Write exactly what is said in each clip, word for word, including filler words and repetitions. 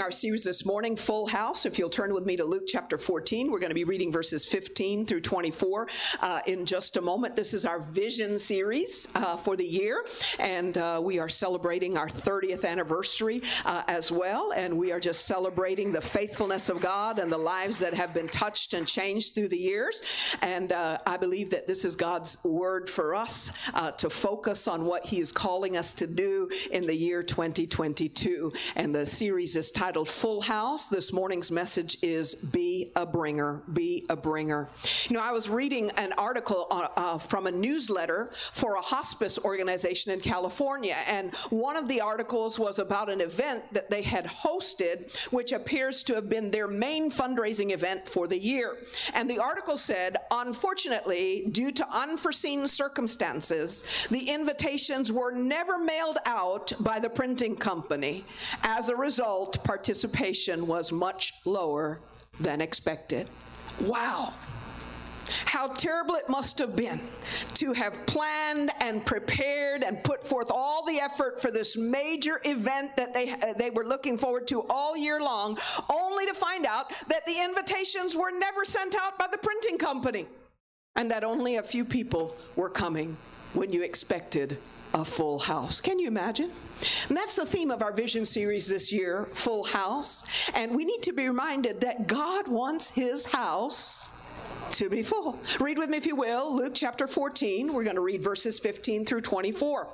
our series this morning, Full House. If you'll turn with me to Luke chapter fourteen, we're going to be reading verses fifteen through twenty-four uh, in just a moment. This is our vision series uh, for the year, and uh, we are celebrating our thirtieth anniversary uh, as well, and we are just celebrating the faithfulness of God and the lives that have been touched and changed through the years. And uh, I believe that this is God's word for us uh, to focus on what He is calling us to do in the year twenty twenty-two. And the series is titled Full House. This morning's message is Be a Bringer. Be a Bringer. You know, I was reading an article uh, uh, from a newsletter for a hospice organization in California, and one of the articles was about an event that they had hosted, which appears to have been their main fundraising event for the year. And the article said, unfortunately, due to unforeseen circumstances, the invitations were never mailed out by the printing company. As a result, participation was much lower than expected. Wow. How terrible it must have been to have planned and prepared and put forth all the effort for this major event that they, uh, they were looking forward to all year long, only to find out that the invitations were never sent out by the printing company and that only a few people were coming when you expected a full house. Can you imagine? And that's the theme of our vision series this year, Full House. And we need to be reminded that God wants His house to be full. Read with me, if you will, Luke chapter fourteen. We're going to read verses fifteen through twenty-four.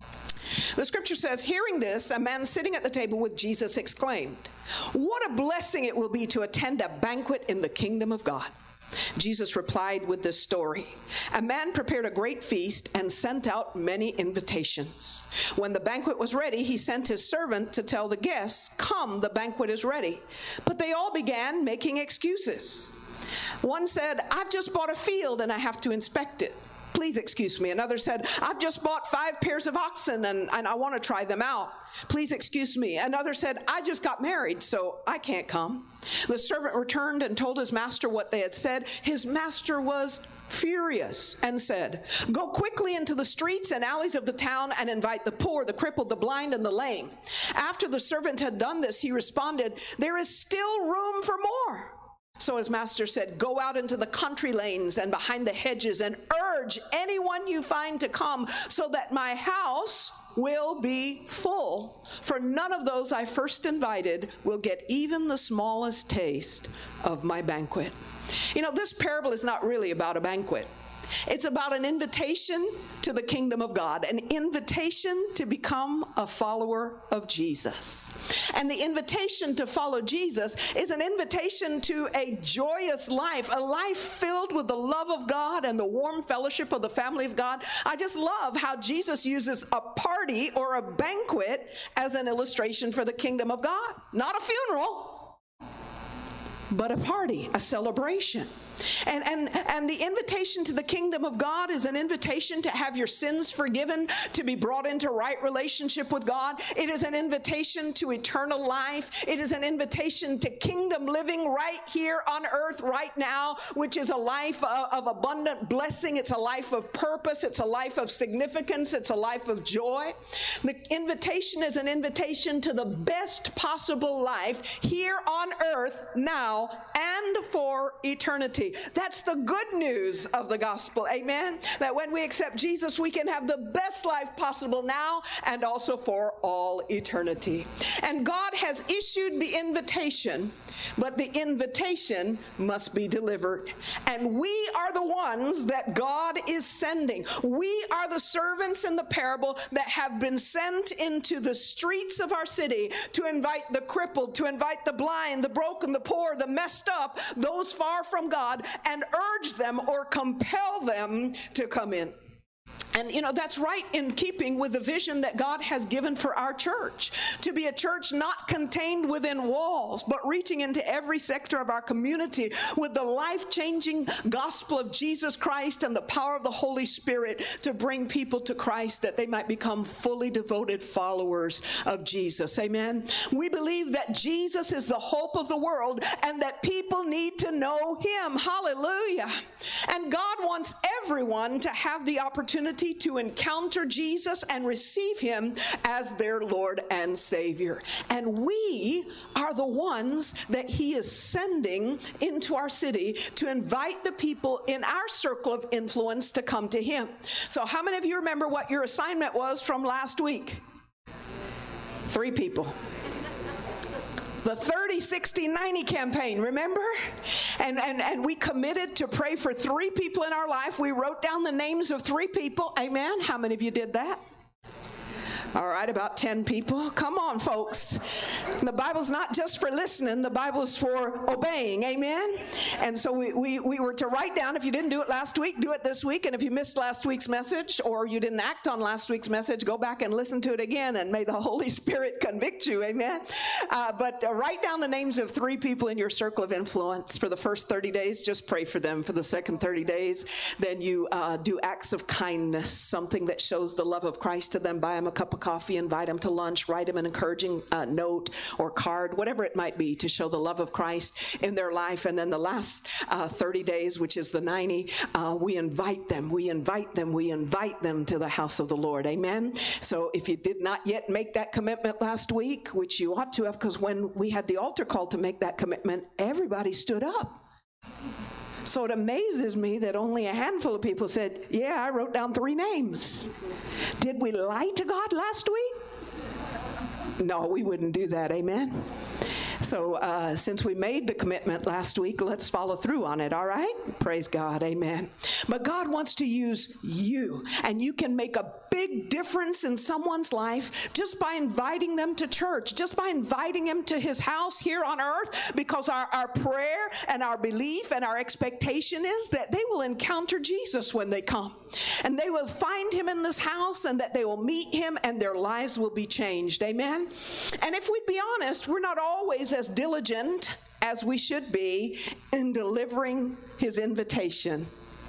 The scripture says, hearing this, a man sitting at the table with Jesus exclaimed, "What a blessing it will be to attend a banquet in the kingdom of God." Jesus replied with this story. A man prepared a great feast and sent out many invitations. When the banquet was ready, he sent his servant to tell the guests, "Come, the banquet is ready." But they all began making excuses. One said, "I've just bought a field and I have to inspect it. Please excuse me." Another said, "I've just bought five pairs of oxen and, and I want to try them out. Please excuse me." Another said, "I just got married, so I can't come." The servant returned and told his master what they had said. His master was furious and said, "Go quickly into the streets and alleys of the town and invite the poor, the crippled, the blind, and the lame." After the servant had done this, he responded, "There is still room for more." So his master said, "Go out into the country lanes and behind the hedges and urge anyone you find to come, so that my house will be full. For none of those I first invited will get even the smallest taste of my banquet." You know, this parable is not really about a banquet. It's about an invitation to the kingdom of God, an invitation to become a follower of Jesus. And the invitation to follow Jesus is an invitation to a joyous life, a life filled with the love of God and the warm fellowship of the family of God. I just love how Jesus uses a party or a banquet as an illustration for the kingdom of God. Not a funeral, but a party, a celebration. And, and, and the invitation to the kingdom of God is an invitation to have your sins forgiven, to be brought into right relationship with God. It is an invitation to eternal life. It is an invitation to kingdom living right here on earth right now, which is a life of, of abundant blessing. It's a life of purpose. It's a life of significance. It's a life of joy. The invitation is an invitation to the best possible life here on earth now and for eternity. That's the good news of the gospel, amen? That when we accept Jesus, we can have the best life possible now and also for all eternity. And God has issued the invitation, but the invitation must be delivered. And we are the ones that God is sending. We are the servants in the parable that have been sent into the streets of our city to invite the crippled, to invite the blind, the broken, the poor, the messed up, those far from God, and urge them or compel them to come in. And, you know, that's right in keeping with the vision that God has given for our church, to be a church not contained within walls, but reaching into every sector of our community with the life-changing gospel of Jesus Christ and the power of the Holy Spirit to bring people to Christ that they might become fully devoted followers of Jesus. Amen. We believe that Jesus is the hope of the world and that people need to know Him. Hallelujah. And God wants everyone to have the opportunity opportunity to encounter Jesus and receive him as their Lord and Savior. And we are the ones that he is sending into our city to invite the people in our circle of influence to come to him. So how many of you remember what your assignment was from last week? Three people. The thirty, sixty, ninety campaign, remember? And, and, and we committed to pray for three people in our life. We wrote down the names of three people. Amen. How many of you did that? All right, about ten people. Come on, folks. The Bible's not just for listening. The Bible's for obeying. Amen? And so we, we, we were to write down, if you didn't do it last week, do it this week. And if you missed last week's message or you didn't act on last week's message, go back and listen to it again, and may the Holy Spirit convict you. Amen? Uh, but uh, write down the names of three people in your circle of influence. For the first thirty days, just pray for them. For the second thirty days, then you uh, do acts of kindness, something that shows the love of Christ to them. Buy them a cup of coffee, invite them to lunch, write them an encouraging uh, note or card, whatever it might be, to show the love of Christ in their life. And then the last uh, thirty days, which is the ninety, uh, we invite them, we invite them, we invite them to the house of the Lord. Amen? So if you did not yet make that commitment last week, which you ought to have, because when we had the altar call to make that commitment, everybody stood up. So it amazes me that only a handful of people said, yeah, I wrote down three names. Did we lie to God last week? No, we wouldn't do that. Amen. So uh, since we made the commitment last week, let's follow through on it, all right? Praise God, amen. But God wants to use you, and you can make a big difference in someone's life just by inviting them to church, just by inviting them to his house here on earth, because our, our prayer and our belief and our expectation is that they will encounter Jesus when they come, and they will find him in this house, and that they will meet him, and their lives will be changed, amen? And if we'd be honest, we're not always as diligent as we should be in delivering his invitation.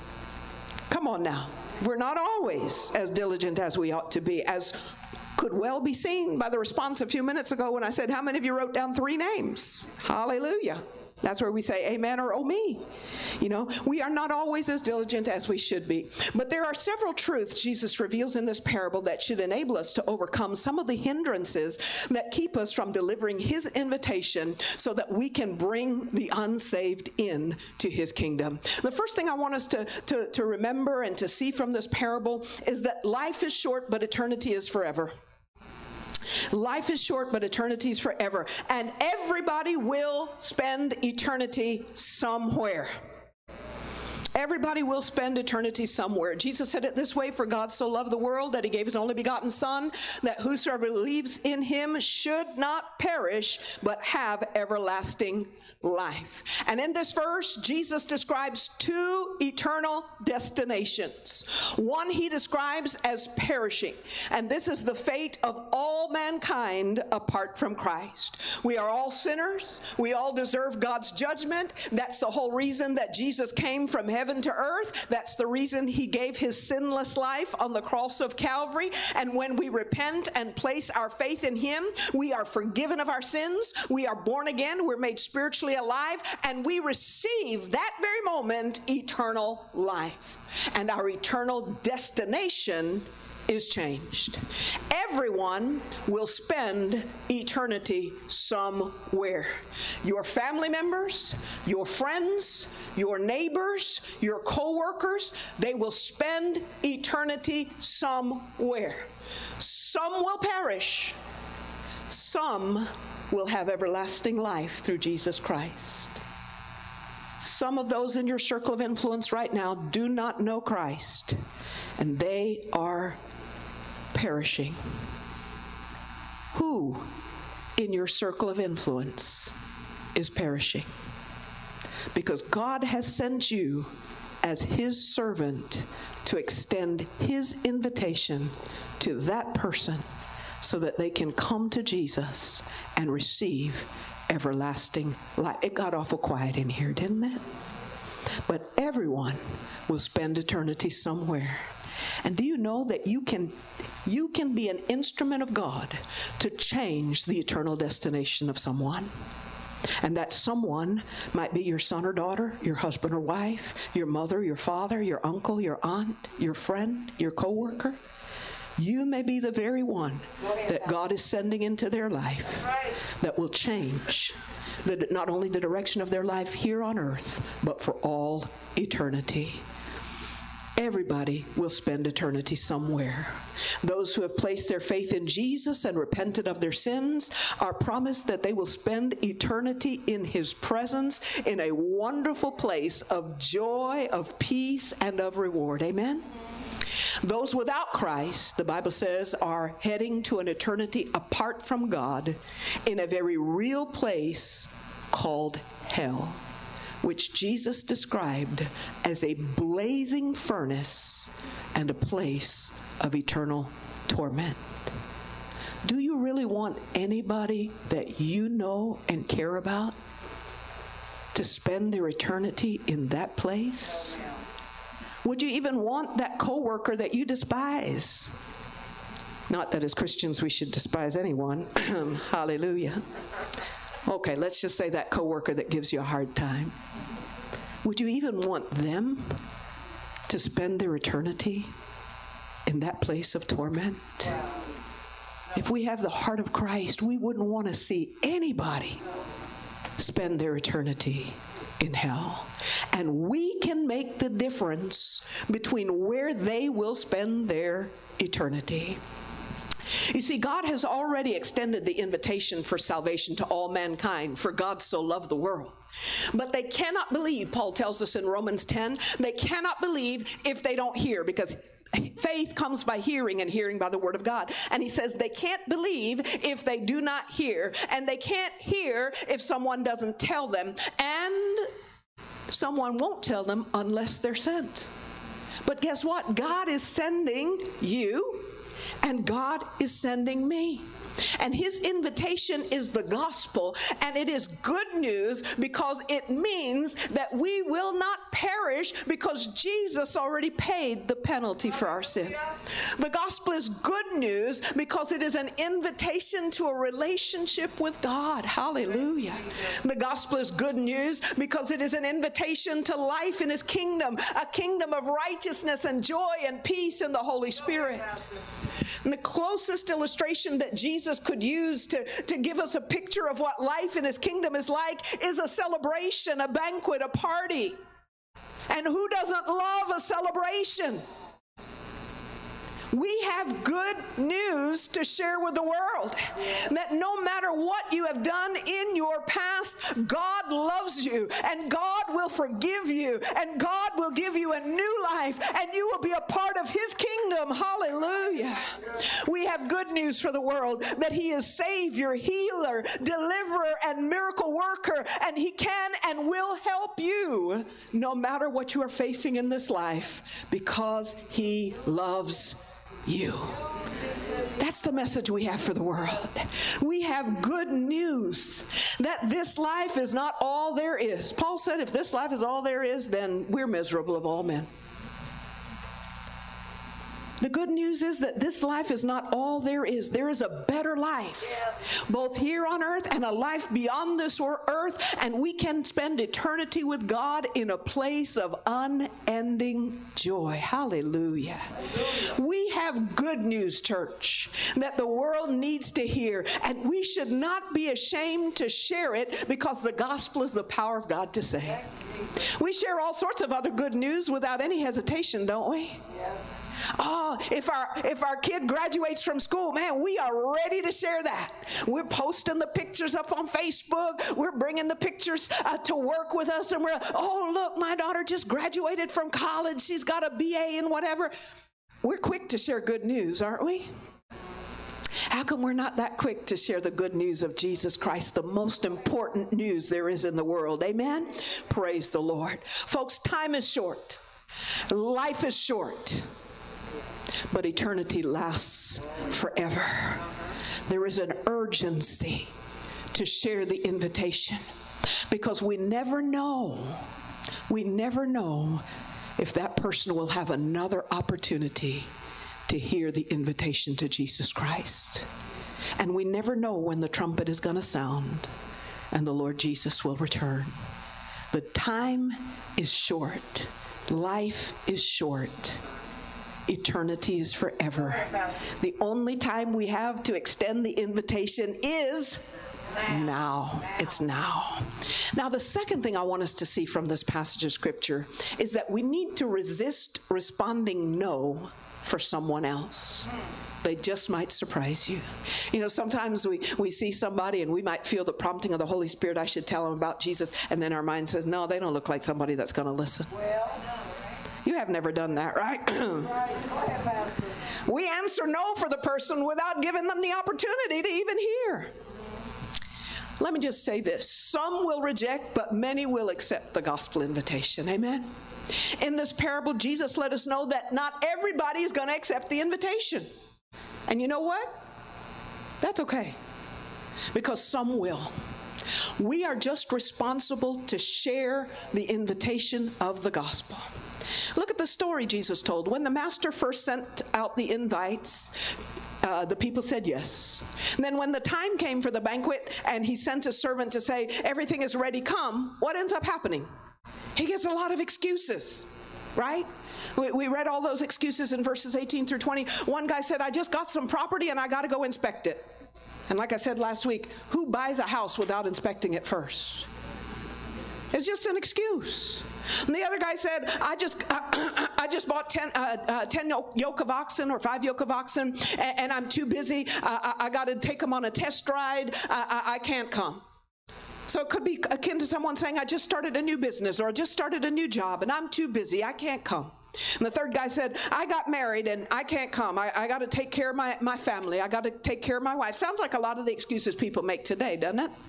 Come on now. We're not always as diligent as we ought to be, as could well be seen by the response a few minutes ago when I said, how many of you wrote down three names? Hallelujah. That's where we say amen or oh me. You know, we are not always as diligent as we should be. But there are several truths Jesus reveals in this parable that should enable us to overcome some of the hindrances that keep us from delivering his invitation so that we can bring the unsaved in to his kingdom. The first thing I want us to, to, to remember and to see from this parable is that life is short, but eternity is forever. Life is short, but eternity is forever. And everybody will spend eternity somewhere. Everybody will spend eternity somewhere. Jesus said it this way, for God so loved the world that he gave his only begotten Son, that whosoever believes in him should not perish, but have everlasting life. And in this verse, Jesus describes two eternal destinations. One he describes as perishing, and this is the fate of all mankind apart from Christ. We are all sinners. We all deserve God's judgment. That's the whole reason that Jesus came from heaven to earth. That's the reason he gave his sinless life on the cross of Calvary. And when we repent and place our faith in him, we are forgiven of our sins. We are born again. We're made spiritually alive, and we receive that very moment eternal life. And our eternal destination is changed. Everyone will spend eternity somewhere. Your family members, your friends, your neighbors, your co-workers, they will spend eternity somewhere. Some will perish. Some will have everlasting life through Jesus Christ. Some of those in your circle of influence right now do not know Christ, and they are perishing. Who in your circle of influence is perishing? Because God has sent you as his servant to extend his invitation to that person so that they can come to Jesus and receive everlasting life. It got awful quiet in here, didn't it? But everyone will spend eternity somewhere. And do you know that you can you can be an instrument of God to change the eternal destination of someone? And that someone might be your son or daughter, your husband or wife, your mother, your father, your uncle, your aunt, your friend, your coworker. You may be the very one that God is sending into their life that will change the, not only the direction of their life here on earth, but for all eternity. Everybody will spend eternity somewhere. Those who have placed their faith in Jesus and repented of their sins are promised that they will spend eternity in his presence in a wonderful place of joy, of peace, and of reward. Amen? Those without Christ, the Bible says, are heading to an eternity apart from God in a very real place called hell, which Jesus described as a blazing furnace and a place of eternal torment. Do you really want anybody that you know and care about to spend their eternity in that place? Would you even want that coworker that you despise? Not that as Christians we should despise anyone. Hallelujah. Okay, let's just say that coworker that gives you a hard time. Would you even want them to spend their eternity in that place of torment? If we have the heart of Christ, we wouldn't want to see anybody spend their eternity in hell. And we can make the difference between where they will spend their eternity. You see, God has already extended the invitation for salvation to all mankind, for God so loved the world. But they cannot believe, Paul tells us in Romans ten, they cannot believe if they don't hear, because faith comes by hearing and hearing by the word of God. And he says they can't believe if they do not hear, and they can't hear if someone doesn't tell them, and someone won't tell them unless they're sent. But guess what? God is sending you, and God is sending me. And his invitation is the gospel, and it is good news because it means that we will not perish because Jesus already paid the penalty for our sin. The gospel is good news because it is an invitation to a relationship with God. Hallelujah. The gospel is good news because it is an invitation to life in his kingdom, a kingdom of righteousness and joy and peace in the Holy Spirit. And the closest illustration that Jesus could use to, to give us a picture of what life in his kingdom is like is a celebration, a banquet, a party. And who doesn't love a celebration? We have good news to share with the world, that no matter what you have done in your past, God loves you, and God will forgive you, and God will give you a new life, and you will be a part of his kingdom. Hallelujah. We have good news for the world, that he is Savior, healer, deliverer, and miracle worker, and he can and will help you no matter what you are facing in this life, because he loves you. That's the message we have for the world. We have good news that this life is not all there is. Paul said, if this life is all there is, then we're miserable of all men. The good news is that this life is not all there is. There is a better life, both here on earth and a life beyond this earth, and we can spend eternity with God in a place of unending joy. Hallelujah. We have good news, church, that the world needs to hear, and we should not be ashamed to share it, because the gospel is the power of God to save. We share all sorts of other good news without any hesitation, don't we? Oh, if our if our kid graduates from school, man, we are ready to share that. We're posting the pictures up on Facebook. We're bringing the pictures uh, to work with us, and we're, oh, look, my daughter just graduated from college. She's got a B A in whatever. We're quick to share good news, aren't we? How come we're not that quick to share the good news of Jesus Christ, the most important news there is in the world? Amen? Praise the Lord. Folks, time is short. Life is short. But eternity lasts forever. There is an urgency to share the invitation, because we never know, we never know if that person will have another opportunity to hear the invitation to Jesus Christ. And we never know when the trumpet is going to sound. and the Lord Jesus will return. The time is short. Life is short. Eternity is forever. The only time we have to extend the invitation is now. It's now. Now, the second thing I want us to see from this passage of Scripture is that we need to resist responding no for someone else. They just might surprise you. You know, sometimes we, we see somebody and we might feel the prompting of the Holy Spirit, I should tell them about Jesus, and then our mind says, no, they don't look like somebody that's going to listen. You have never done that, right? We answer no for the person without giving them the opportunity to even hear. Let me just say this. Some will reject, but many will accept the gospel invitation. Amen? In this parable, Jesus let us know that not everybody is going to accept the invitation. And you know what? That's okay, because some will. We are just responsible to share the invitation of the gospel. Look at the story Jesus told. When the master first sent out the invites, Uh, the people said yes. And then when the time came for the banquet and he sent a servant to say, everything is ready, come, what ends up happening? He gets a lot of excuses, right? We, we read all those excuses in verses eighteen through twenty. One guy said, I just got some property and I got to go inspect it. And like I said last week, who buys a house without inspecting it first? It's just an excuse. And the other guy said, I just uh, I just bought ten, uh, uh, ten yoke of oxen or five yoke of oxen, and, and I'm too busy. Uh, I, I got to take them on a test ride. Uh, I, I can't come. So it could be akin to someone saying, I just started a new business, or I just started a new job, and I'm too busy. I can't come. And the third guy said, I got married, and I can't come. I, I got to take care of my, my family. I got to take care of my wife. Sounds like a lot of the excuses people make today, doesn't it?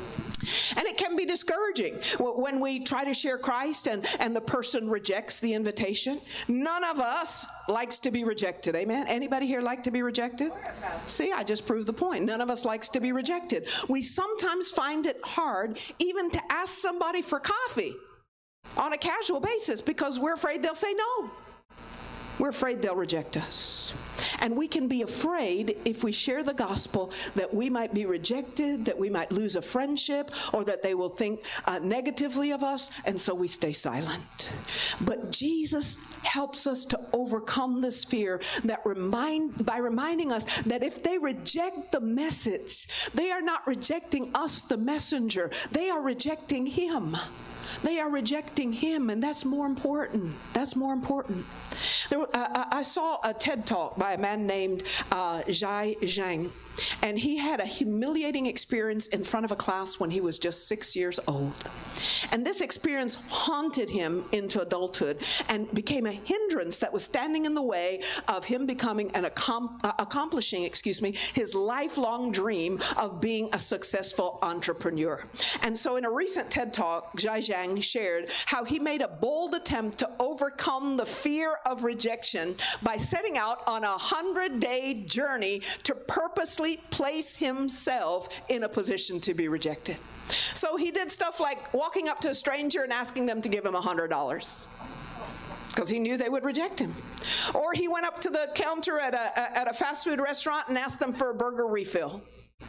And it can be discouraging when we try to share Christ and, and the person rejects the invitation. None of us likes to be rejected. Amen? Anybody here like to be rejected? See, I just proved the point. None of us likes to be rejected. We sometimes find it hard even to ask somebody for coffee on a casual basis because we're afraid they'll say no. We're afraid they'll reject us. And we can be afraid if we share the gospel that we might be rejected, that we might lose a friendship, or that they will think uh, negatively of us, and so we stay silent. But Jesus helps us to overcome this fear that remind, by reminding us that if they reject the message, they are not rejecting us, the messenger. They are rejecting him. They are rejecting him, and that's more important. That's more important. There, uh, I saw a TED Talk by a man named uh, Zhai Zhang, and he had a humiliating experience in front of a class when he was just six years old. And this experience haunted him into adulthood and became a hindrance that was standing in the way of him becoming and accom- uh, accomplishing, excuse me, his lifelong dream of being a successful entrepreneur. And so in a recent TED Talk, Zhai Zhang shared how he made a bold attempt to overcome the fear of rejection by setting out on a hundred-day journey to purposely place himself in a position to be rejected. So he did stuff like walking up to a stranger and asking them to give him one hundred dollars because he knew they would reject him. Or he went up to the counter at a, at a fast food restaurant and asked them for a burger refill.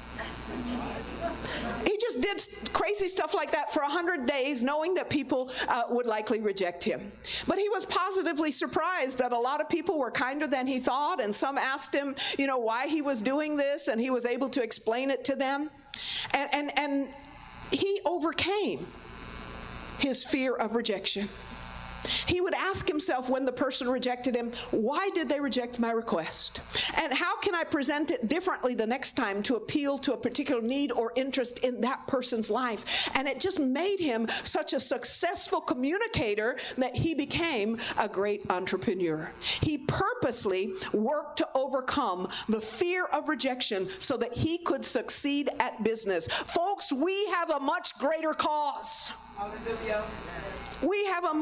He just did crazy stuff like that for one hundred days, knowing that people uh, would likely reject him. But he was positively surprised that a lot of people were kinder than he thought, and some asked him, you know, why he was doing this, and he was able to explain it to them. And, and, and he overcame his fear of rejection. He would ask himself when the person rejected him, why did they reject my request? And how can I present it differently the next time to appeal to a particular need or interest in that person's life? And it just made him such a successful communicator that he became a great entrepreneur. He purposely worked to overcome the fear of rejection so that he could succeed at business. Folks, we have a much greater cause. We have a much greater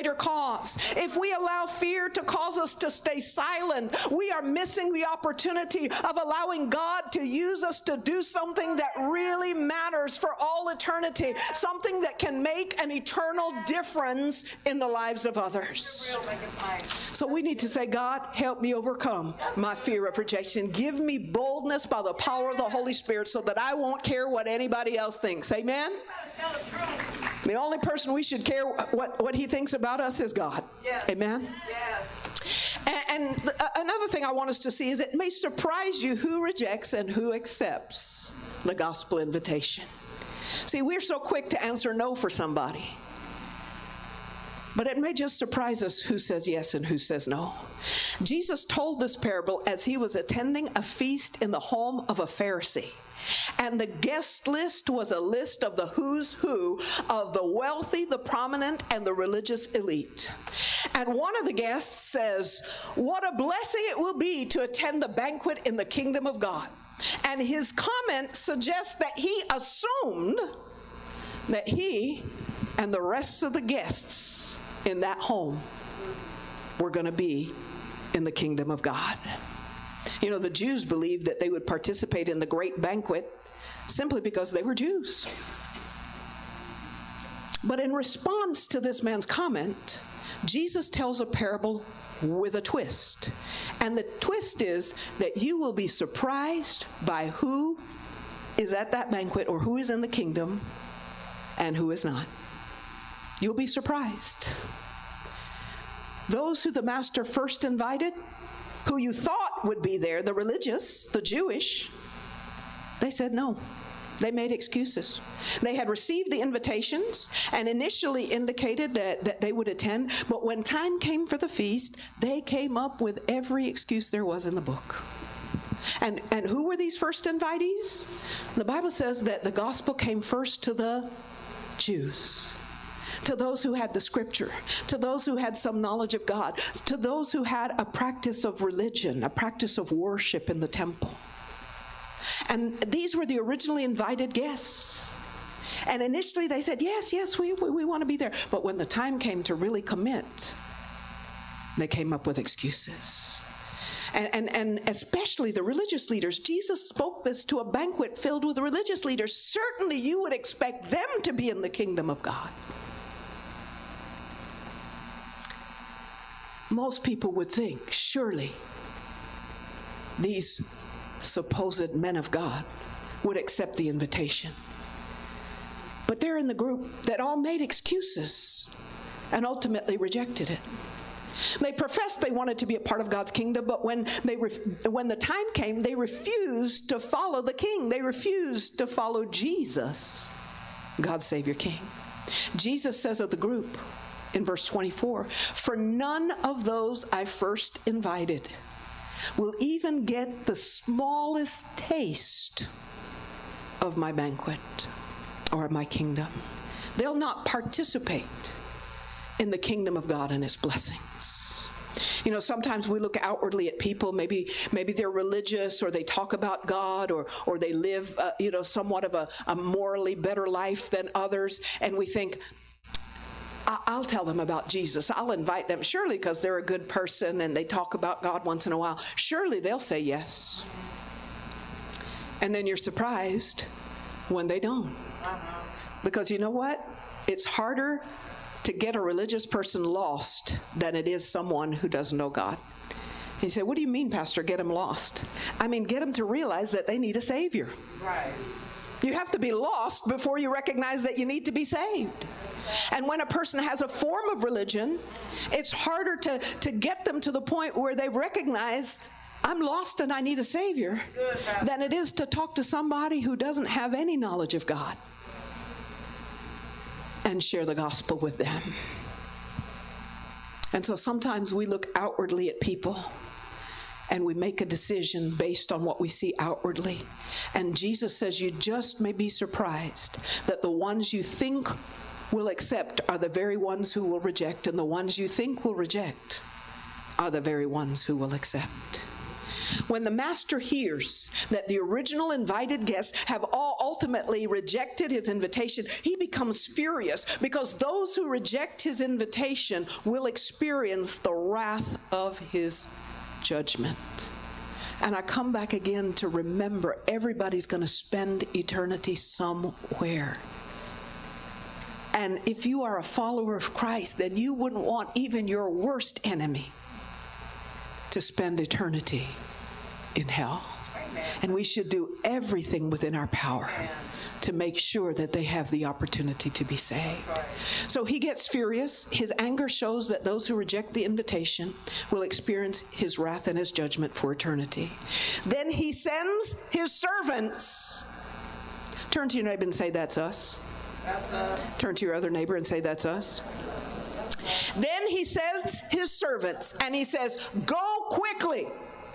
greater cause. If we allow fear to cause us to stay silent, we are missing the opportunity of allowing God to use us to do something that really matters for all eternity, something that can make an eternal difference in the lives of others. So we need to say, God, help me overcome my fear of rejection. Give me boldness by the power of the Holy Spirit so that I won't care what anybody else thinks. Amen? The only person we should care what, what he thinks about us is God. Yes. Amen? Yes. And, and th- another thing I want us to see is it may surprise you who rejects and who accepts the gospel invitation. See, we're so quick to answer no for somebody. But it may just surprise us who says yes and who says no. Jesus told this parable as he was attending a feast in the home of a Pharisee. And the guest list was a list of the who's who of the wealthy, the prominent, and the religious elite. And one of the guests says, "What a blessing it will be to attend the banquet in the kingdom of God." And his comment suggests that he assumed that he and the rest of the guests in that home were going to be in the kingdom of God. You know, the Jews believed that they would participate in the great banquet simply because they were Jews. But in response to this man's comment, Jesus tells a parable with a twist. And the twist is that you will be surprised by who is at that banquet or who is in the kingdom and who is not. You'll be surprised. Those who the master first invited, who you thought would be there, the religious, the Jewish, they said no. They made excuses. They had received the invitations and initially indicated that, that they would attend, but when time came for the feast, they came up with every excuse there was in the book. And, and who were these first invitees? The Bible says that the gospel came first to the Jews, to those who had the scripture, to those who had some knowledge of God, to those who had a practice of religion, a practice of worship in the temple. And these were the originally invited guests. And initially they said, yes, yes, we, we, we want to be there. But when the time came to really commit, they came up with excuses. And, and, and especially the religious leaders. Jesus spoke this to a banquet filled with religious leaders. Certainly you would expect them to be in the kingdom of God. Most people would think, surely these supposed men of God would accept the invitation. But they're in the group that all made excuses and ultimately rejected it. They professed they wanted to be a part of God's kingdom, but when they ref- when the time came, they refused to follow the king. They refused to follow Jesus, God's Savior King. Jesus says of the group in verse twenty-four, "For none of those I first invited will even get the smallest taste of my banquet or my kingdom." They'll not participate in the kingdom of God and his blessings. You know, sometimes we look outwardly at people, maybe maybe they're religious or they talk about God or or they live, uh, you know, somewhat of a, a morally better life than others, and we think, I'll tell them about Jesus. I'll invite them, surely because they're a good person and they talk about God once in a while. Surely they'll say yes. And then you're surprised when they don't. Because you know what? It's harder to get a religious person lost than it is someone who doesn't know God. And you say, what do you mean, Pastor, get them lost? I mean, get them to realize that they need a Savior. Right. You have to be lost before you recognize that you need to be saved. And when a person has a form of religion, it's harder to, to get them to the point where they recognize, I'm lost and I need a Savior, than it is to talk to somebody who doesn't have any knowledge of God and share the gospel with them. And so sometimes we look outwardly at people and we make a decision based on what we see outwardly. And Jesus says you just may be surprised that the ones you think will accept are the very ones who will reject, and the ones you think will reject are the very ones who will accept. When the master hears that the original invited guests have all ultimately rejected his invitation, he becomes furious because those who reject his invitation will experience the wrath of his judgment. And I come back again to remember everybody's going to spend eternity somewhere. And if you are a follower of Christ, then you wouldn't want even your worst enemy to spend eternity in hell. Amen. And we should do everything within our power Amen. To make sure that they have the opportunity to be saved. Right. So he gets furious. His anger shows that those who reject the invitation will experience his wrath and his judgment for eternity. Then he sends his servants. Turn to your neighbor and say, that's us. That's us. Turn to your other neighbor and say, that's us. Then he says his servants, and he says, go quickly.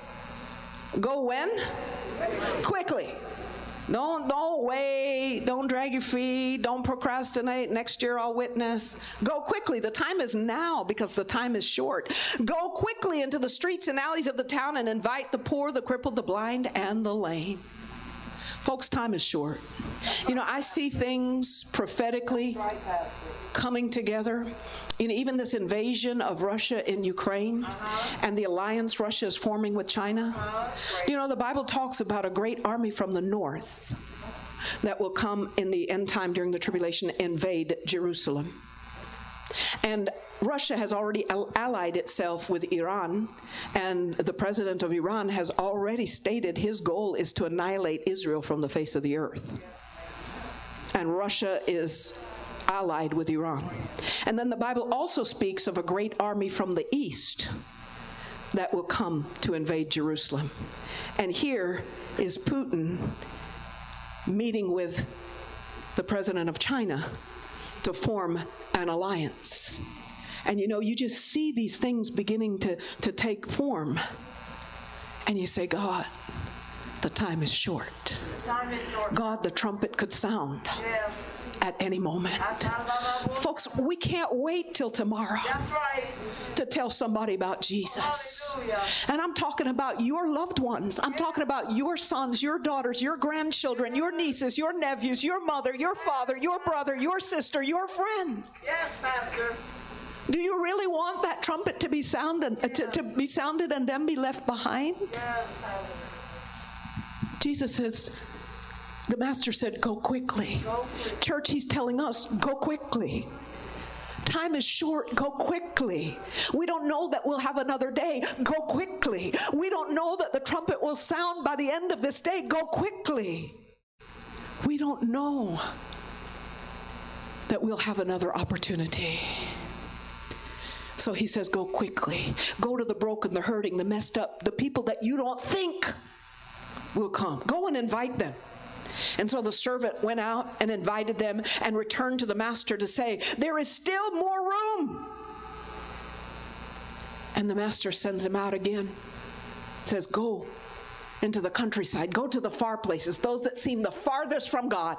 Go when? Quickly. Don't, don't wait. Don't drag your feet. Don't procrastinate. Next year I'll witness. Go quickly. The time is now because the time is short. Go quickly into the streets and alleys of the town and invite the poor, the crippled, the blind, and the lame. Folks, time is short. You know, I see things prophetically coming together. In even this invasion of Russia in Ukraine uh-huh. and the alliance Russia is forming with China. Uh-huh. You know, the Bible talks about a great army from the north that will come in the end time during the tribulation, invade Jerusalem. And Russia has already allied itself with Iran, and the president of Iran has already stated his goal is to annihilate Israel from the face of the earth. And Russia is allied with Iran. And then the Bible also speaks of a great army from the east that will come to invade Jerusalem. And here is Putin meeting with the president of China to form an alliance. And you know, you just see these things beginning to, to take form. And you say, God, the time is short. The time is short. God, the trumpet could sound. Yeah. At any moment. Folks, we can't wait till tomorrow right. to tell somebody about Jesus. Hallelujah. And I'm talking about your loved ones. I'm yeah. talking about your sons, your daughters, your grandchildren, your nieces, your nephews, your mother, your father, your brother, your sister, your friend. Yes, Pastor. Do you really want that trumpet to be sounded, yeah. uh, to, to be sounded and then be left behind? Yes, Jesus says, the master said, go quickly. Go quickly. Church, he's telling us, go quickly. Time is short, go quickly. We don't know that we'll have another day, go quickly. We don't know that the trumpet will sound by the end of this day, go quickly. We don't know that we'll have another opportunity. So he says, go quickly. Go to the broken, the hurting, the messed up, the people that you don't think will come. Go and invite them. And so the servant went out and invited them and returned to the master to say, there is still more room. And the master sends him out again. Says, go into the countryside. Go to the far places, those that seem the farthest from God.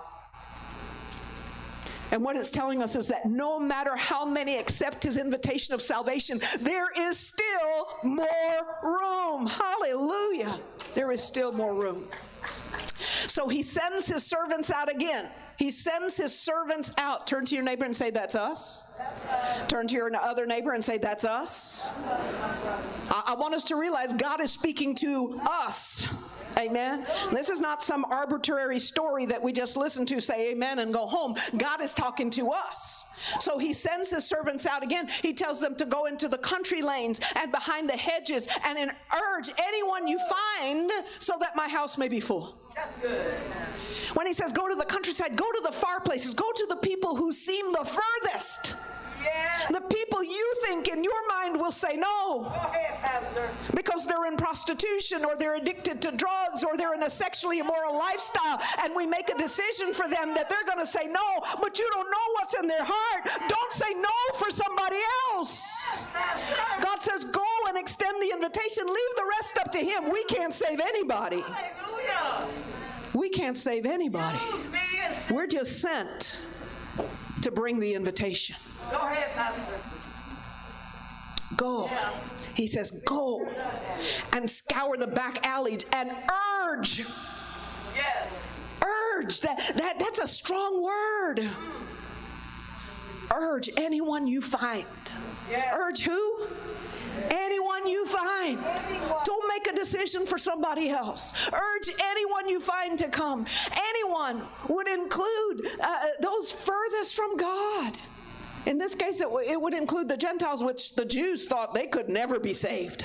And what it's telling us is that no matter how many accept his invitation of salvation, there is still more room. Hallelujah. There is still more room. So he sends his servants out again. He sends his servants out. Turn to your neighbor and say, that's us. Turn to your other neighbor and say, that's us. I, I want us to realize God is speaking to us. Amen. This is not some arbitrary story that we just listen to, say amen, and go home. God is talking to us. So he sends his servants out again. He tells them to go into the country lanes and behind the hedges and urge anyone you find so that my house may be full. That's good. When he says go to the countryside, go to the far places, go to the people who seem the furthest. Yeah. The people you think in your mind will say no. Go ahead, Pastor. Because they're in prostitution or they're addicted to drugs or they're in a sexually immoral lifestyle, and we make a decision for them that they're going to say no, but you don't know what's in their heart. Don't say no for somebody else. God says go and extend the invitation. Leave the rest up to him. We can't save anybody. We can't save anybody. We're just sent to bring the invitation. Go ahead, Pastor. go. He says, go and scour the back alleys and urge. Yes. Urge. That, that, that's a strong word. Urge anyone you find. Yes. Urge who? Anyone you find. Don't make a decision for somebody else. Urge anyone you find to come. Anyone would include uh, those furthest from God. In this case, it, w- it would include the Gentiles, which the Jews thought they could never be saved.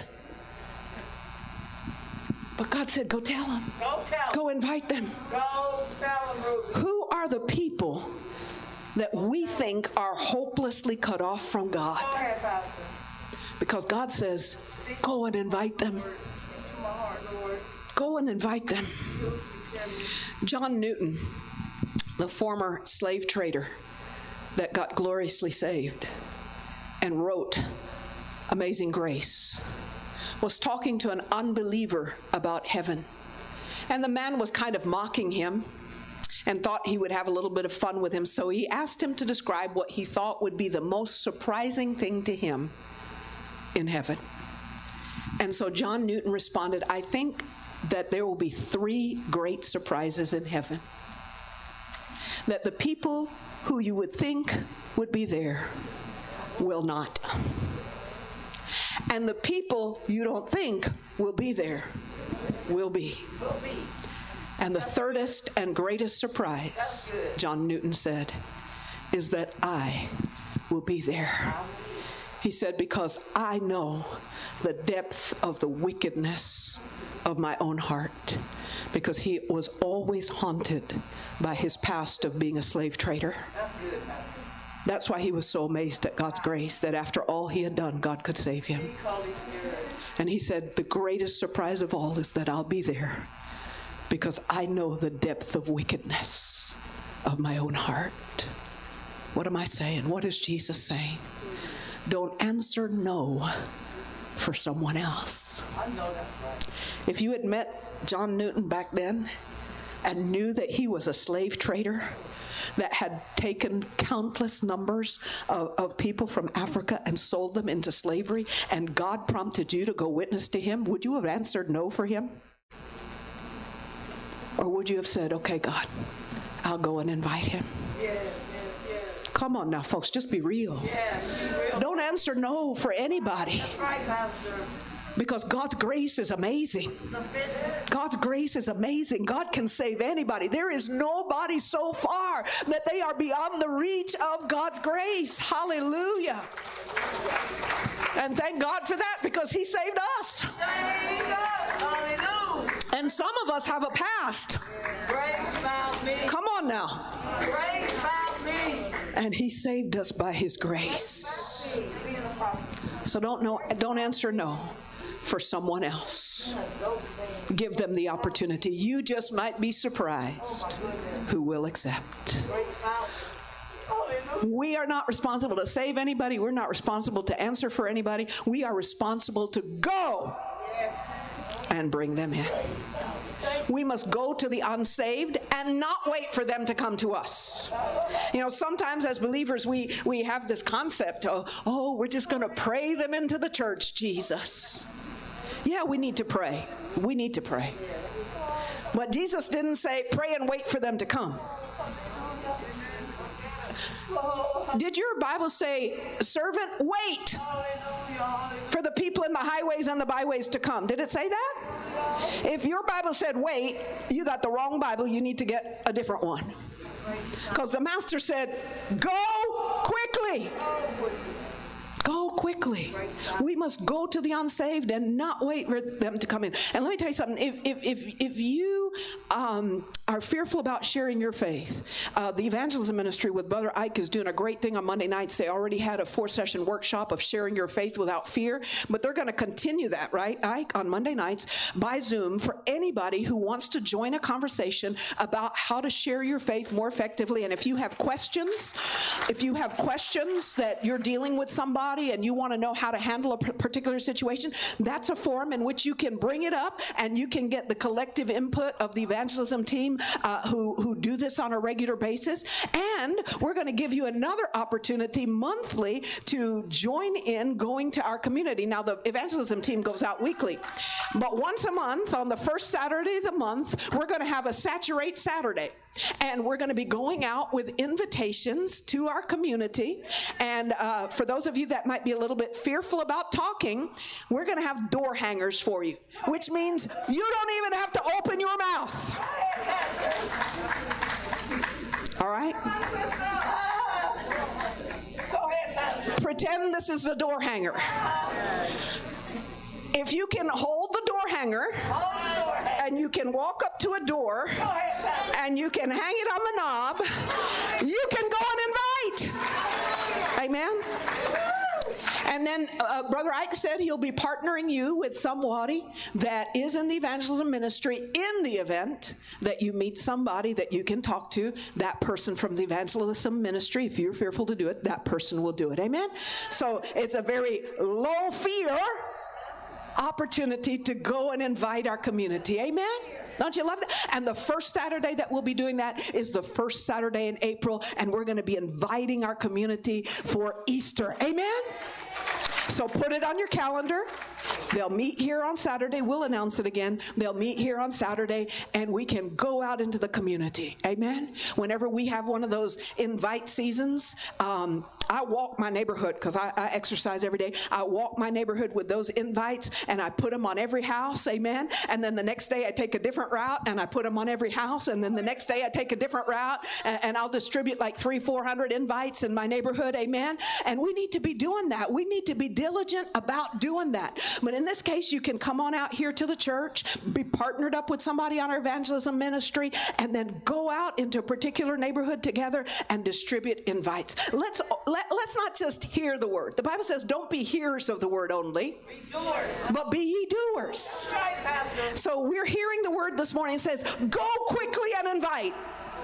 But God said, go tell them. Go tell Go invite them. Go tell them, Ruby. Who are the people that we think are hopelessly cut off from God? Go ahead, Pastor. Because God says, go and invite them. To my heart, Lord. Go and invite them. John Newton, the former slave trader that got gloriously saved and wrote Amazing Grace, was talking to an unbeliever about heaven. And the man was kind of mocking him and thought he would have a little bit of fun with him. So he asked him to describe what he thought would be the most surprising thing to him in heaven. And so John Newton responded, I think that there will be three great surprises in heaven. That the people who you would think would be there will not. And the people you don't think will be there will be. And the thirdest and greatest surprise, John Newton said, is that I will be there. He said, because I know the depth of the wickedness of my own heart, because he was always haunted by his past of being a slave trader. That's why he was so amazed at God's grace, that after all he had done, God could save him. And he said, the greatest surprise of all is that I'll be there, because I know the depth of wickedness of my own heart. What am I saying? What is Jesus saying? Don't answer no for someone else. I know that's right. If you had met John Newton back then and knew that he was a slave trader that had taken countless numbers of, of people from Africa and sold them into slavery, and God prompted you to go witness to him, would you have answered no for him? Or would you have said, okay, God, I'll go and invite him? Yes, yes, yes. Come on now, folks, just be real. Yes, be real. Don't answer no for anybody, That's right, Pastor. because God's grace is amazing. God's grace is amazing. God can save anybody. There is nobody so far that they are beyond the reach of God's grace. Hallelujah. And thank God for that, because he saved us. Hallelujah. And some of us have a past. Grace found me. Come on now. Grace found me. And he saved us by his grace. So don't know, don't answer no for someone else. Give them the opportunity. You just might be surprised who will accept. Grace found me. Hallelujah. We are not responsible to save anybody. We're not responsible to answer for anybody. We are responsible to go and bring them in. We must go to the unsaved and not wait for them to come to us. You know, sometimes as believers, we, we have this concept of, oh, we're just going to pray them into the church, Jesus. Yeah, we need to pray. We need to pray. But Jesus didn't say, pray and wait for them to come. Did your Bible say, servant, wait for the people in the highways and the byways to come? Did it say that? If your Bible said wait, you got the wrong Bible. You need to get a different one. Because the master said, go quickly. Go quickly. We must go to the unsaved and not wait for them to come in. And let me tell you something. If if if, if you um, are fearful about sharing your faith, uh, the evangelism ministry with Brother Ike is doing a great thing on Monday nights. They already had a four-session workshop of sharing your faith without fear, but they're going to continue that, right, Ike, on Monday nights by Zoom for anybody who wants to join a conversation about how to share your faith more effectively. And if you have questions, if you have questions that you're dealing with somebody, somebody and you want to know how to handle a particular situation, that's a forum in which you can bring it up and you can get the collective input of the evangelism team uh, who, who do this on a regular basis. And we're going to give you another opportunity monthly to join in going to our community. Now, the evangelism team goes out weekly, but once a month, on the first Saturday of the month, we're going to have a Saturate Saturday. And we're going to be going out with invitations to our community. And uh, for those of you that might be a little bit fearful about talking, we're going to have door hangers for you, which means you don't even have to open your mouth. All right? Pretend this is a door hanger. If you can hold the door hanger, and you can walk up to a door, and you can hang it on the knob, you can go and invite. Amen? And then uh, Brother Ike said he'll be partnering you with somebody that is in the evangelism ministry in the event that you meet somebody that you can talk to. That person from the evangelism ministry, if you're fearful to do it, that person will do it. Amen? So it's a very low fear opportunity to go and invite our community. Amen? Don't you love that? And the first Saturday that we'll be doing that is the first Saturday in April, and we're going to be inviting our community for Easter. Amen? So put it on your calendar. They'll meet here on Saturday. We'll announce it again. They'll meet here on Saturday, and we can go out into the community. Amen? Whenever we have one of those invite seasons, um, I walk my neighborhood because I, I exercise every day. I walk my neighborhood with those invites, and I put them on every house. Amen? And then the next day I take a different route, and I put them on every house. And then the next day I take a different route, and, and I'll distribute like three, four hundred invites in my neighborhood. Amen? And we need to be doing that. We need to be diligent about doing that. But in this case, you can come on out here to the church, be partnered up with somebody on our evangelism ministry, and then go out into a particular neighborhood together and distribute invites. Let's let, let's not just hear the word. The Bible says, don't be hearers of the word only, be doers. But be ye doers. Right, Pastor. So we're hearing the word this morning. It says, go quickly and invite.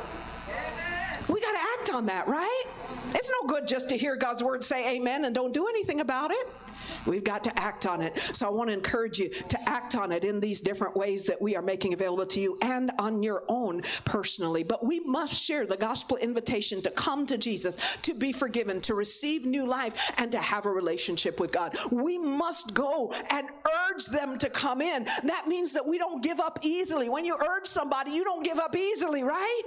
Amen. We got to act on that, right? It's no good just to hear God's word say amen and don't do anything about it. We've got to act on it. So I want to encourage you to act on it in these different ways that we are making available to you and on your own personally. But we must share the gospel invitation to come to Jesus, to be forgiven, to receive new life, and to have a relationship with God. We must go and urge them to come in. That means that we don't give up easily. When you urge somebody, you don't give up easily, right?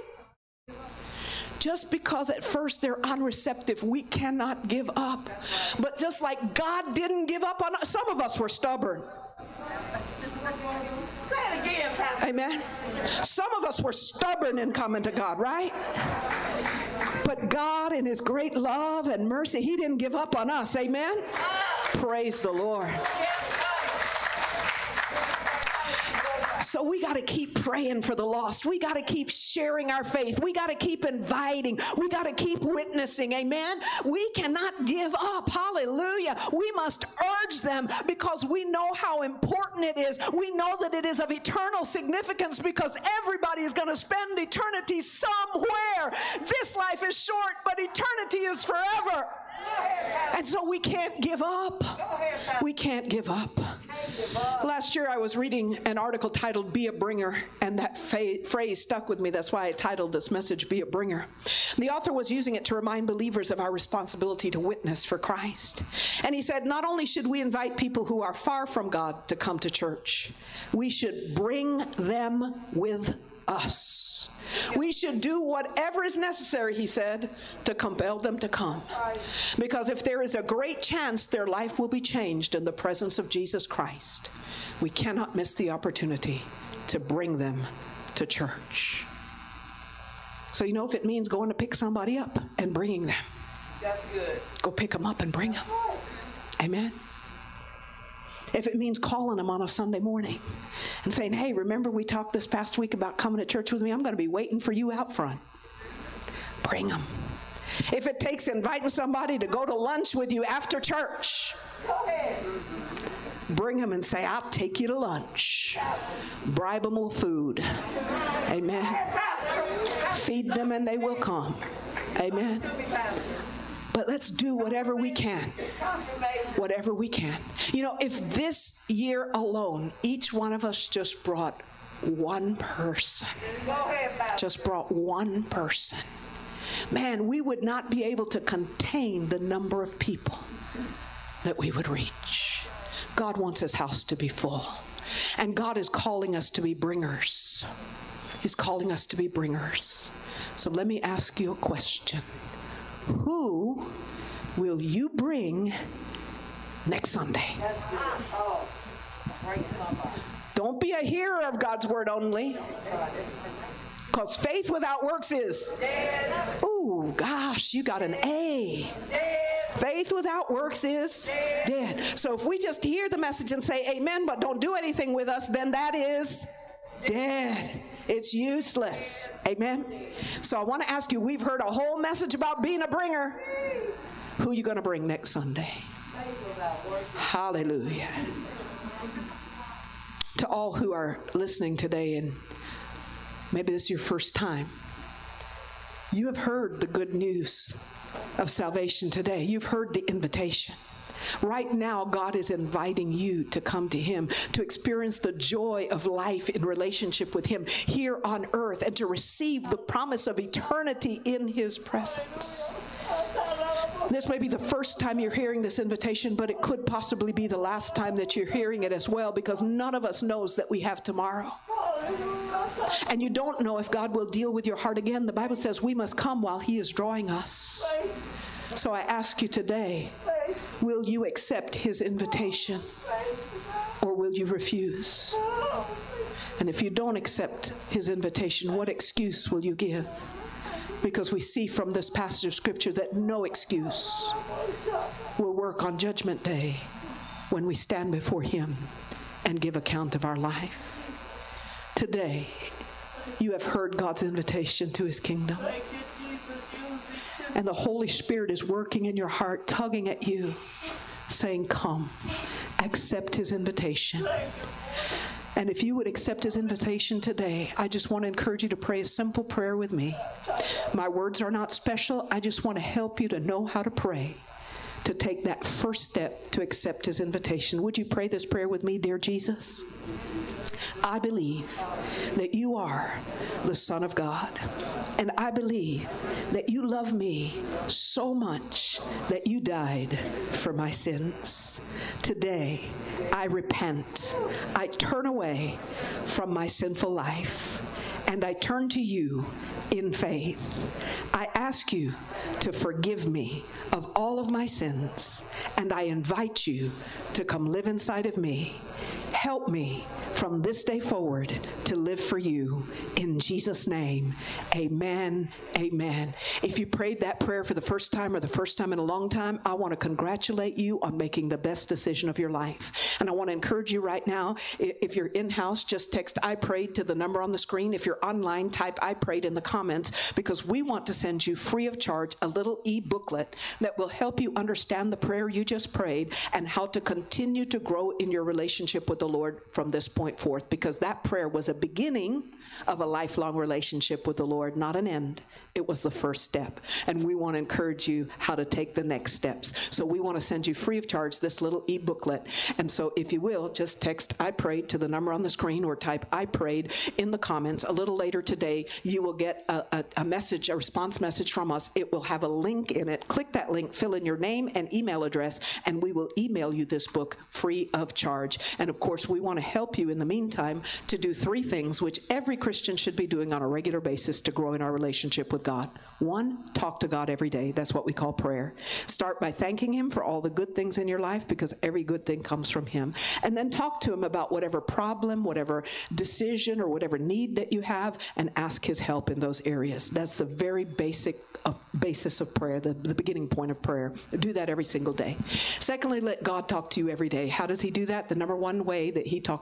Just because at first they're unreceptive, we cannot give up. But just like God didn't give up on us, some of us were stubborn. Say it again, Pastor. Amen. Some of us were stubborn in coming to God, right? But God, in his great love and mercy, he didn't give up on us. Amen. Praise the Lord. So we got to keep praying for the lost. We got to keep sharing our faith. We got to keep inviting. We got to keep witnessing. Amen. We cannot give up. Hallelujah. We must urge them because we know how important it is. We know that it is of eternal significance because everybody is going to spend eternity somewhere. This life is short, but eternity is forever. And so we can't give up. We can't give up. Last year I was reading an article titled Be a Bringer, and that fa- phrase stuck with me. That's why I titled this message, Be a Bringer. The author was using it to remind believers of our responsibility to witness for Christ. And he said, not only should we invite people who are far from God to come to church, we should bring them with us. We should do whatever is necessary, he said, to compel them to come. Because if there is a great chance their life will be changed in the presence of Jesus Christ, we cannot miss the opportunity to bring them to church. So, you know, if it means going to pick somebody up and bringing them, that's good. Go pick them up and bring them. Amen. If it means calling them on a Sunday morning and saying, hey, remember we talked this past week about coming to church with me? I'm going to be waiting for you out front. Bring them. If it takes inviting somebody to go to lunch with you after church, bring them and say, I'll take you to lunch. Bribe them with food. Amen. Feed them and they will come. Amen. But let's do whatever we can. Whatever we can. You know, if this year alone, each one of us just brought one person, just brought one person, man, we would not be able to contain the number of people that we would reach. God wants his house to be full. And God is calling us to be bringers. He's calling us to be bringers. So let me ask you a question. Who will you bring next Sunday? Don't be a hearer of God's word only. Because faith without works is, ooh, gosh, you got an A. Faith without works is dead. So if we just hear the message and say amen, but don't do anything with us, then that is dead. It's useless. Amen? So I want to ask you, we've heard a whole message about being a bringer. Who are you going to bring next Sunday? Hallelujah. To all who are listening today, and maybe this is your first time, you have heard the good news of salvation today. You've heard the invitation. Right now, God is inviting you to come to him, to experience the joy of life in relationship with him here on earth, and to receive the promise of eternity in his presence. This may be the first time you're hearing this invitation, but it could possibly be the last time that you're hearing it as well, because none of us knows that we have tomorrow. And you don't know if God will deal with your heart again. The Bible says we must come while he is drawing us. So I ask you today, will you accept his invitation, or will you refuse? And if you don't accept his invitation, what excuse will you give? Because we see from this passage of Scripture that no excuse will work on Judgment Day when we stand before him and give account of our life. Today, you have heard God's invitation to his kingdom. And the Holy Spirit is working in your heart, tugging at you, saying, come, accept his invitation. And if you would accept his invitation today, I just want to encourage you to pray a simple prayer with me. My words are not special. I just want to help you to know how to pray, to take that first step to accept his invitation. Would you pray this prayer with me? Dear Jesus, I believe that you are the Son of God. And I believe that you love me so much that you died for my sins. Today, I repent. I turn away from my sinful life, and I turn to you in faith. I ask you to forgive me of all of my sins, and I invite you to come live inside of me. Help me from this day forward to live for you. In Jesus' name, amen, amen. If you prayed that prayer for the first time or the first time in a long time, I want to congratulate you on making the best decision of your life. And I want to encourage you right now, if you're in-house, just text I prayed to the number on the screen. If you're online, type I prayed in the comments, because we want to send you free of charge a little e-booklet that will help you understand the prayer you just prayed and how to continue to grow in your relationship with the Lord from this point forth, because that prayer was a beginning of a lifelong relationship with the Lord, not an end. It was the first step. And we want to encourage you how to take the next steps. So we want to send you free of charge this little e-booklet. And so if you will, just text I prayed to the number on the screen, or type I prayed in the comments. A little later today, you will get a, a, a message, a response message from us. It will have a link in it. Click that link, fill in your name and email address, and we will email you this book free of charge. And of course, we want to help you in the meantime to do three things which every Christian should be doing on a regular basis to grow in our relationship with God. One, talk to God every day. That's what we call prayer. Start by thanking him for all the good things in your life, because every good thing comes from him. And then talk to him about whatever problem, whatever decision, or whatever need that you have, and ask his help in those areas. That's the very basic of, basis of prayer, the, the beginning point of prayer. Do that every single day. Secondly, let God talk to you every day. How does he do that? The number one way that he talks to us is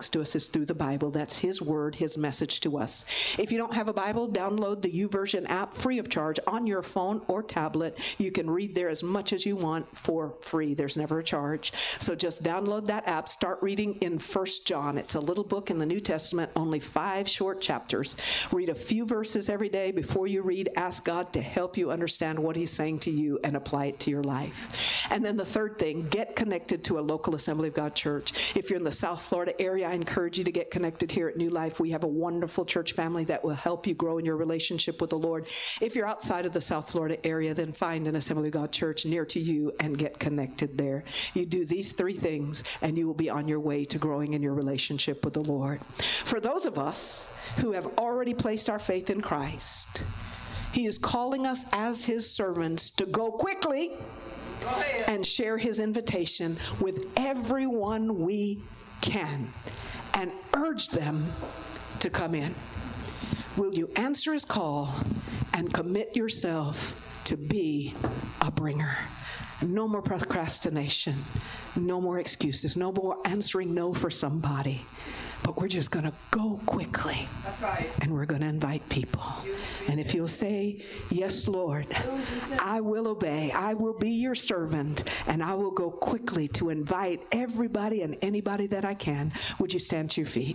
is through the Bible. That's his word, his message to us. If you don't have a Bible, download the YouVersion app free of charge on your phone or tablet. You can read there as much as you want for free. There's never a charge. So just download that app. Start reading in First John. It's a little book in the New Testament, only five short chapters. Read a few verses every day. Before you read, ask God to help you understand what he's saying to you and apply it to your life. And then the third thing, get connected to a local Assembly of God church. If you're in the South Florida area, I encourage you to get connected here at New Life. We have a wonderful church family that will help you grow in your relationship with the Lord. If you're outside of the South Florida area, then find an Assembly of God church near to you and get connected there. You do these three things, and you will be on your way to growing in your relationship with the Lord. For those of us who have already placed our faith in Christ, he is calling us as his servants to go quickly and share his invitation with everyone we can and urge them to come in. Will you answer his call and commit yourself to be a bringer? No more procrastination, no more excuses, no more answering no for somebody. But we're just going to go quickly. That's right. And we're going to invite people. And if you'll say, yes, Lord, I will obey. I will be your servant, and I will go quickly to invite everybody and anybody that I can. Would you stand to your feet?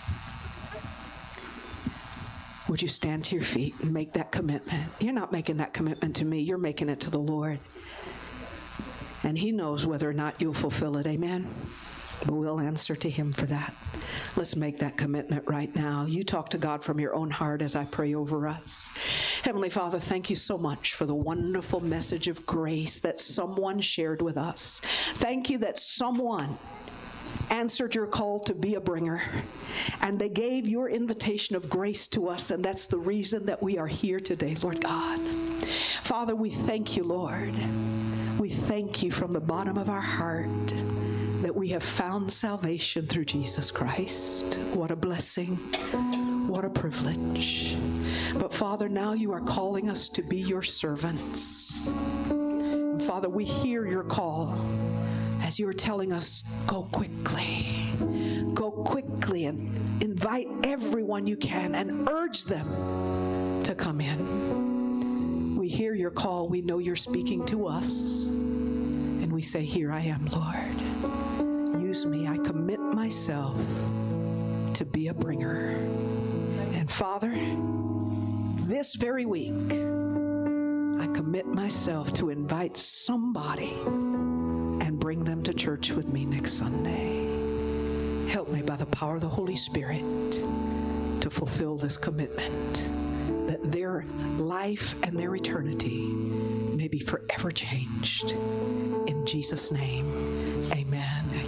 Would you stand to your feet and make that commitment? You're not making that commitment to me. You're making it to the Lord. And he knows whether or not you'll fulfill it. Amen? But we'll answer to him for that. Let's make that commitment right now. You talk to God from your own heart as I pray over us. Heavenly Father, thank you so much for the wonderful message of grace that someone shared with us. Thank you that someone answered your call to be a bringer, and they gave your invitation of grace to us, and that's the reason that we are here today, Lord God. Father, we thank you, Lord. We thank you from the bottom of our heart that we have found salvation through Jesus Christ. What a blessing. What a privilege. But Father, now you are calling us to be your servants. And Father, we hear your call as you are telling us, go quickly. Go quickly and invite everyone you can and urge them to come in. We hear your call. We know you're speaking to us. And we say, here I am, Lord. Use me. I commit myself to be a bringer. And Father, this very week, I commit myself to invite somebody and bring them to church with me next Sunday. Help me by the power of the Holy Spirit to fulfill this commitment, that their life and their eternity may be forever changed. In Jesus' name, amen.